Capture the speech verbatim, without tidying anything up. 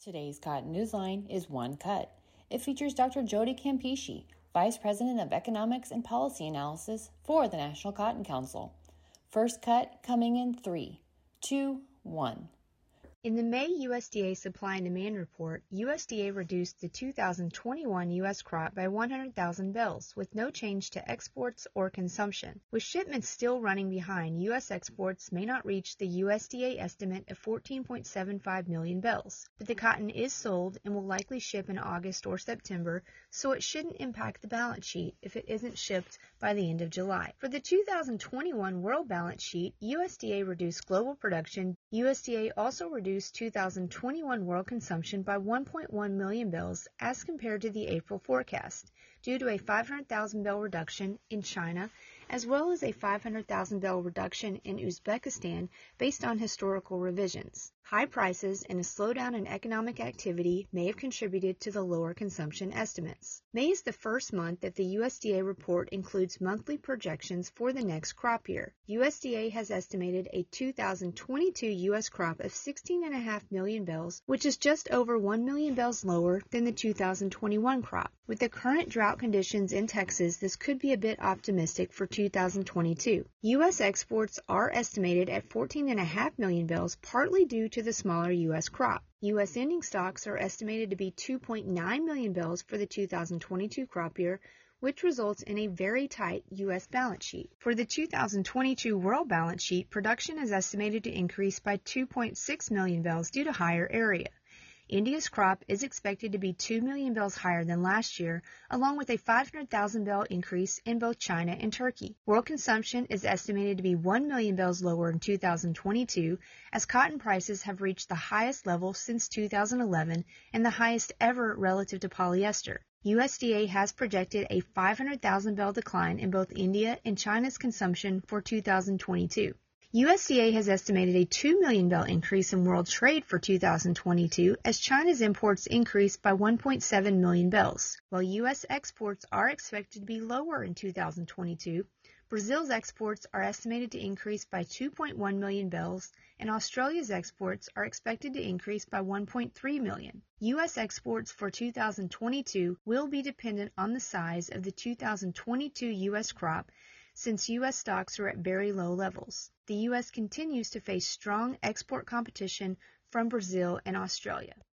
Today's Cotton Newsline is One Cut. It features Doctor Jody Campeche, Vice President of Economics and Policy Analysis for the National Cotton Council. First cut coming in three, two, one. In the May U S D A Supply and Demand Report, U S D A reduced the two thousand twenty-one U S crop by one hundred thousand bales, with no change to exports or consumption. With shipments still running behind, U S exports may not reach the U S D A estimate of fourteen point seven five million bales, but the cotton is sold and will likely ship in August or September, so it shouldn't impact the balance sheet if it isn't shipped by the end of July. For the two thousand twenty-one World Balance Sheet, U S D A reduced global production. U S D A also reduced two thousand twenty-one world consumption by one point one million bales as compared to the April forecast, due to a five hundred thousand bale reduction in China, as well as a five hundred thousand bale reduction in Uzbekistan based on historical revisions. High prices and a slowdown in economic activity may have contributed to the lower consumption estimates. May is the first month that the U S D A report includes monthly projections for the next crop year. U S D A has estimated a two thousand twenty-two U S crop of sixteen point five million bales, which is just over one million bales lower than the two thousand twenty-one crop. With the current drought conditions in Texas, this could be a bit optimistic for two thousand twenty-two. U S exports are estimated at fourteen point five million bales, partly due to the smaller U S crop. U S ending stocks are estimated to be two point nine million bales for the two thousand twenty-two crop year, which results in a very tight U S balance sheet. For the two thousand twenty-two world balance sheet, production is estimated to increase by two point six million bales due to higher area. India's crop is expected to be two million bales higher than last year, along with a five hundred thousand bale increase in both China and Turkey. World consumption is estimated to be one million bales lower in two thousand twenty-two, as cotton prices have reached the highest level since two thousand eleven and the highest ever relative to polyester. U S D A has projected a five hundred thousand bale decline in both India and China's consumption for two thousand twenty-two. U S D A has estimated a two million bale increase in world trade for two thousand twenty-two as China's imports increased by one point seven million bales. While U S exports are expected to be lower in two thousand twenty-two, Brazil's exports are estimated to increase by two point one million bales, and Australia's exports are expected to increase by one point three million. U S exports for two thousand twenty-two will be dependent on the size of the two thousand twenty-two U S crop, since U S stocks are at very low levels. The U S continues to face strong export competition from Brazil and Australia.